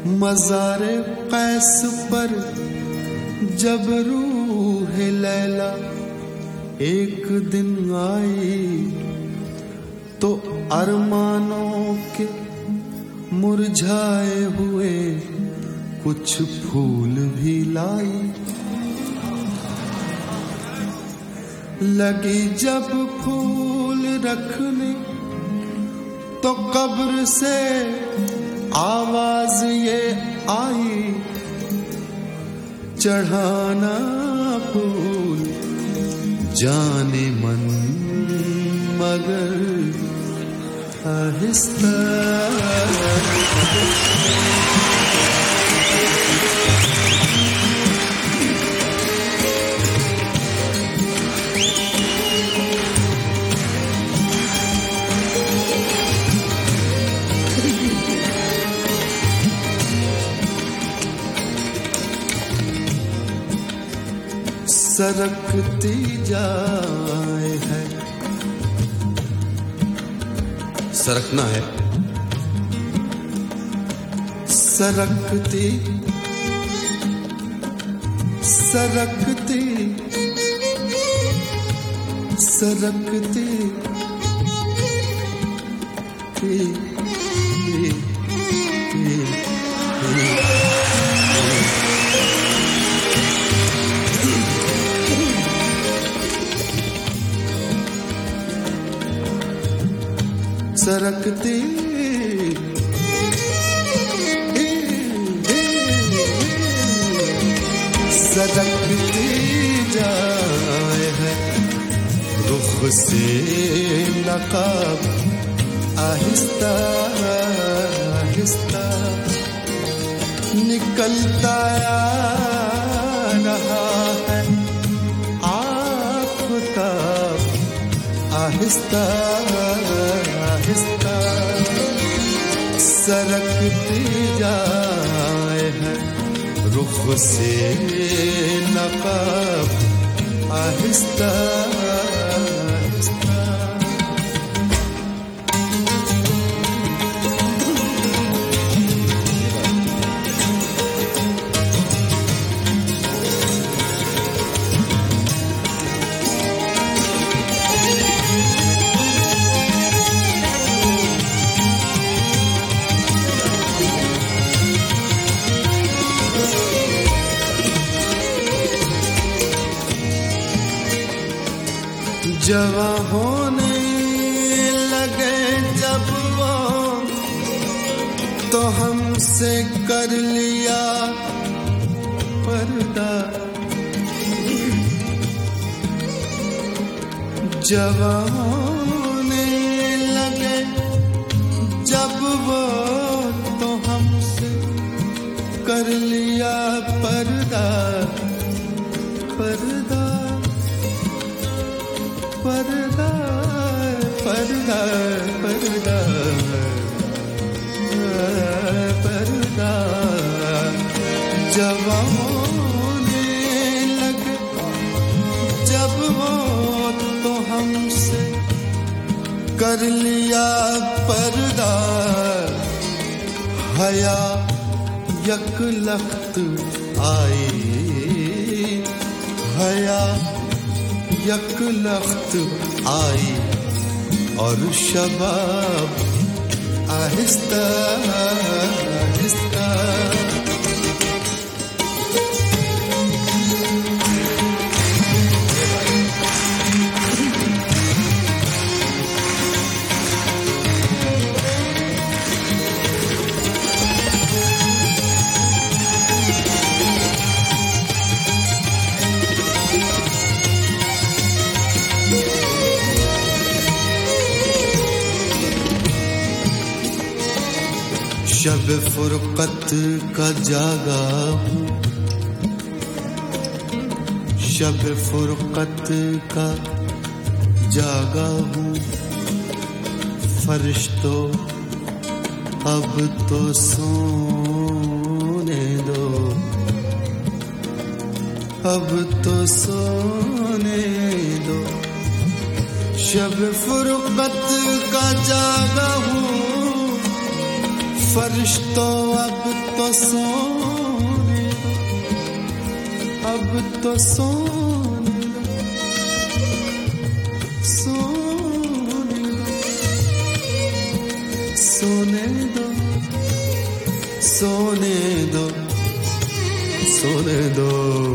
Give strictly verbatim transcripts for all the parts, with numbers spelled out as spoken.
मज़ारे कैस पर जब रूह लैला एक दिन आई तो अरमानों के मुरझाए हुए कुछ फूल भी लाई। लगी जब फूल रखने तो कब्र से आवाज ये आई, चढ़ाना फूल जाने मन मगर आहिस्ता। सरकती जाए है, सरकना है, सरकती सरकती सरकती ही, ही, ही, ही। सरकती सरकती जाए है, रुख से नकाब आहिस्ता आहिस्ता निकलता रहा है आफ़ताब आहिस्ता आहिस्ता सरकती जाए है, रुख से नकाब आहिस्ता आहिस्ता। जवां होने लगे जब वो तो हमसे कर लिया पर्दा। जवां होने लगे जब वो तो हमसे कर लिया पर्दा पर्दा पर्दा पर्दा पर्दा पर्दा। जवां होने लगे जब वो तो हमसे कर लिया पर्दा। हया यकलख्त आई, हया यकलख्त आई और शबाब आहिस्ता आहिस्ता। शब फुरकत का जागा हूँ, शब फुरकत का जागा हूँ। फरिश्तों अब तो सोने दो, अब तो सोने दो। शब फुरकत का जागा हूँ, फरिश्तों अब तो सोने अब तो सोने सोने सोने दो सोने दो सोने दो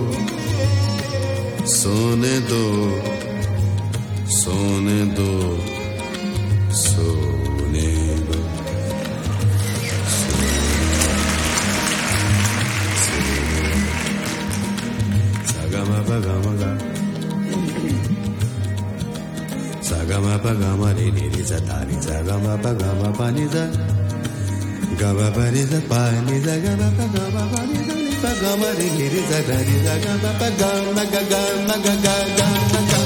सोने दो सोने दो सोने दो sagama pagama ga sagama pagama re re re sa ta re sagama pagama pa ni sa gama pa ni sa pa ni sa gama pagama pa ni sa ni pagama re re re sa ta re sagama pagama ga ga ma ga ga ga ma ga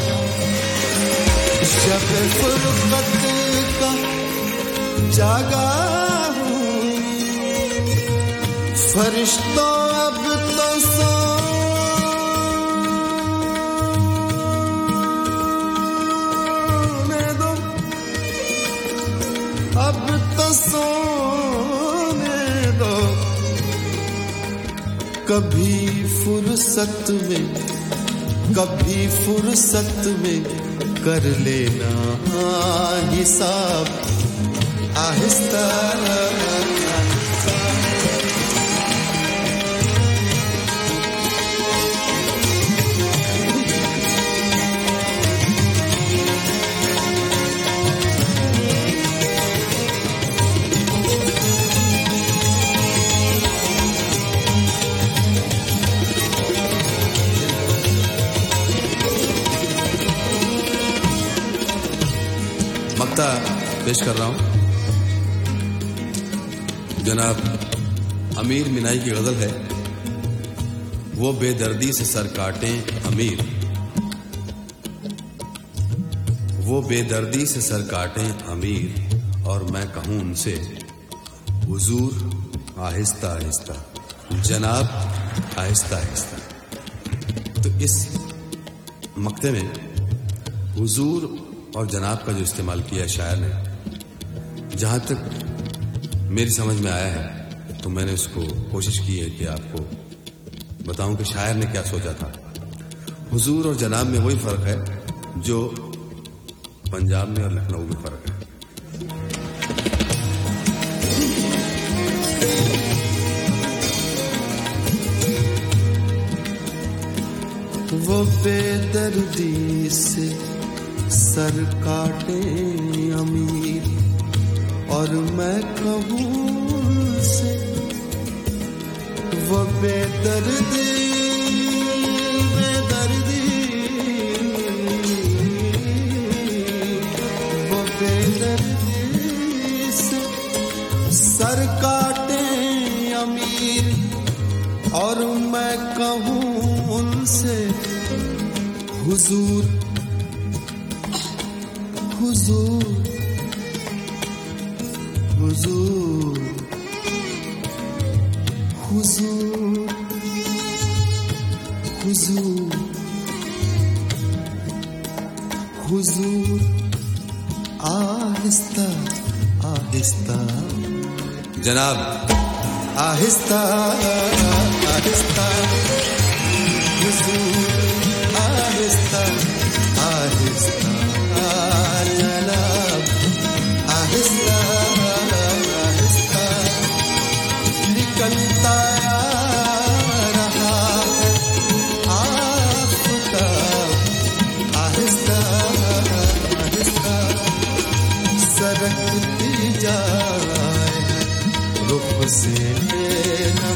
शब फुरकत का जागा हूँ फरिश्तों अब तो सोने दो अब तो सोने दो कभी फुर्सत में कभी फुर्सत में कर लेना हिसाब आहिस्ता मक्ता पेश कर रहा हूं जनाब अमीर मिनाई की गजल है। वो बेदर्दी से सर काटें अमीर वो बेदर्दी से सर काटें अमीर और मैं कहूं उनसे हुजूर आहिस्ता आहिस्ता जनाब आहिस्ता आहिस्ता। तो इस मक्ते में हुजूर और जनाब का जो इस्तेमाल किया शायर ने, जहाँ तक मेरी समझ में आया है तो मैंने उसको कोशिश की है कि आपको बताऊं कि शायर ने क्या सोचा था। हुजूर और जनाब में वही फर्क है जो पंजाब में और लखनऊ में फर्क है। वो बेदर्दी से सर काटे अमीर और मैं कहूं से वो बेदर्दी बेदर्दी वो बेदर्दी से सर काटे अमीर और मैं कहूं उनसे हुजूर हुजूर हुजूर हुजूर हुजूर हुजूर आहिस्ता आहिस्ता जनाब आहिस्ता आहिस्ता हुजूर आहिस्ता आहिस्ता जनाब आहिस्ता आहिस्ता निकलता रहा आफताब आहिस्ता आहिस्ता सरकती जाए रुख से